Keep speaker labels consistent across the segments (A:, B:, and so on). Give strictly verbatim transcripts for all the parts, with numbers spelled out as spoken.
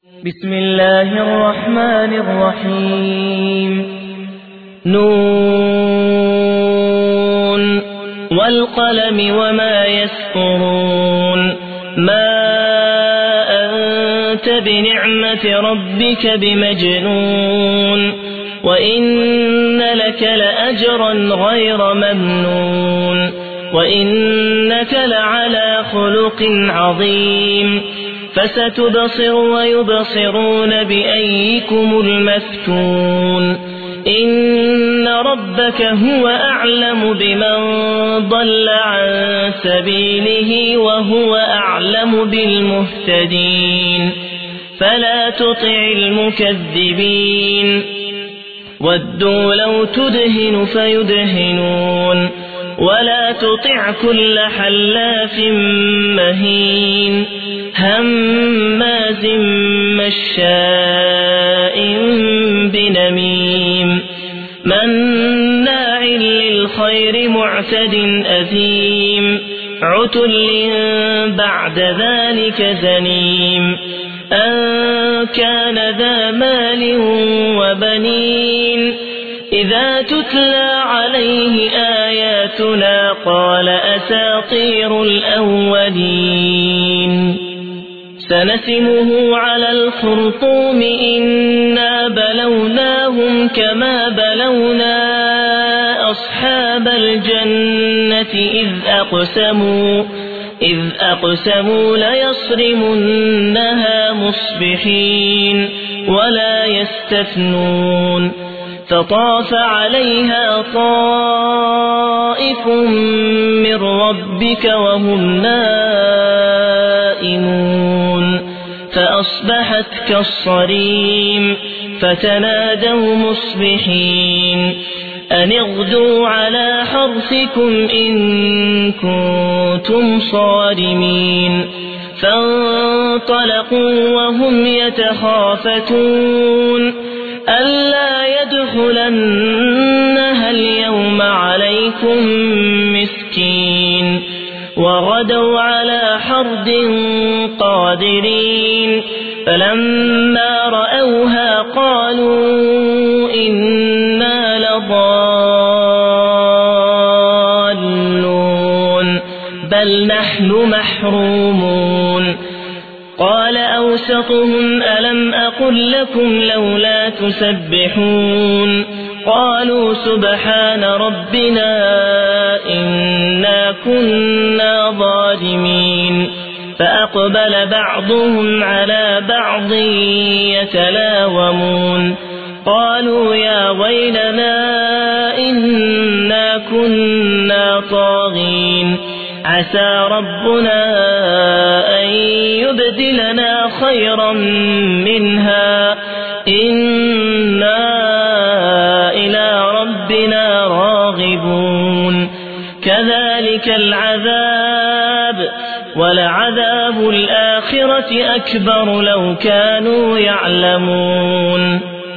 A: بسم الله الرحمن الرحيم نون والقلم وما يسطرون ما أنت بنعمة ربك بمجنون وإن لك لأجرا غير ممنون وإنك لعلى خلق عظيم فستبصر ويبصرون بأيكم المفتون إن ربك هو أعلم بمن ضل عن سبيله وهو أعلم بالمهتدين فلا تطع المكذبين ودوا لو تدهن فيدهنون ولا تطع كل حلاف مهين هماز مشاء بنميم مناع للخير معتد أثيم عتل بعد ذلك زنيم أن كان ذا مال وبنين إذا تتلى عليه آياتنا قال أساطير الأولين سنسمه على الخرطوم إنا بلوناهم كما بلونا أصحاب الجنة إذ أقسموا إذ أقسموا ليصرمنها مصبحين ولا يستثنون فطاف عليها طائف من ربك وهم نائمون فأصبحت كالصريم فتنادوا مصبحين أن اغدوا على حرثكم إن كنتم صارمين فانطلقوا وهم يتخافتون ألا يدخلنها اليوم عليكم مسكين وغدوا على حرد قادرين فلما رأوها قالوا إنا لضالون بل نحن محرومون قال أوسطهم ألم أقل لكم لولا تسبحون قالوا سبحان ربنا إنا كنا ظالمين فأقبل بعضهم على بعض يتلاومون قالوا يا ويلنا إنا كنا طاغين عسى ربنا أن يبدلنا خيرا منها إنا إلى ربنا راغبون كذلك العذاب ولعذاب الآخرة أكبر لو كانوا يعلمون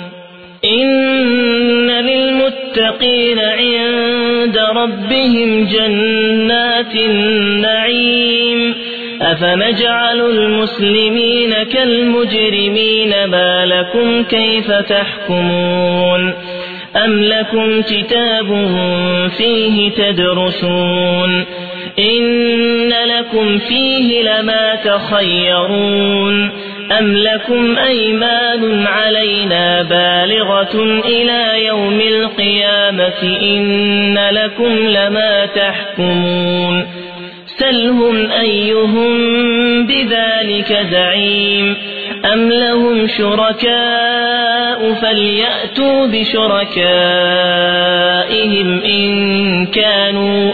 A: إن للمتقين عند ربهم جنات النعيم أفنجعل المسلمين كالمجرمين ما لكم كيف تحكمون أم لكم كتاب فيه تدرسون إن لكم فيه لما تخيرون أم لكم أيمان علينا بالغة إلى يوم القيامة إن لكم لما تحكمون سلهم أيهم بذلك زعيم أم لهم شركاء فليأتوا بشركائهم إن كانوا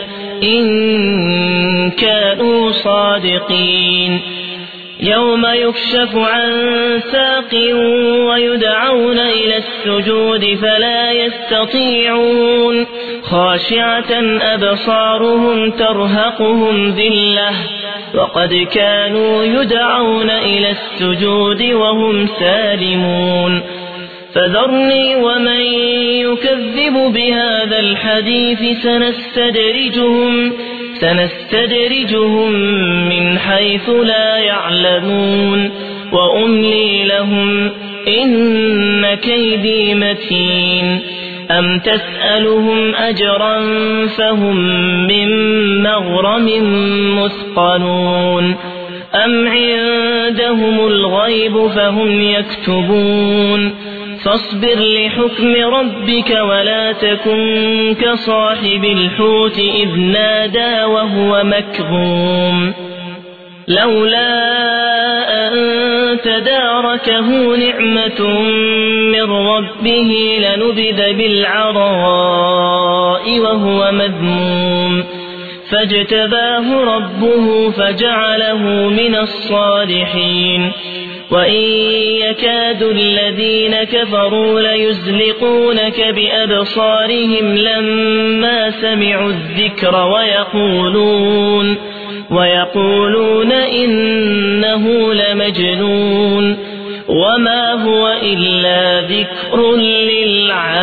A: إن كانوا صادقين يوم يكشف عن ساق ويدعون إلى السجود فلا يستطيعون خاشعة أبصارهم ترهقهم ذلة وقد كانوا يدعون إلى السجود وهم سالمون فذرني ومن يكذب بهذا الحديث سنستدرجهم سنستدرجهم من حيث لا يعلمون وأملي لهم إن كيدي متين أم تسألهم أجرا فهم من مغرم مثقلون أم عندهم الغيب فهم يكتبون فاصبر لحكم ربك ولا تكن كصاحب الحوت إذ نادى وهو مكظوم لولا أن تداركه نعمة من ربه لنبذ بالعراء وهو مذموم فاجتباه ربه فجعله من الصالحين وإن يكاد الذين كفروا ليزلقونك بأبصارهم لما سمعوا الذكر ويقولون ويقولون إنه لمجنون وما هو إلا ذكر للعالمين.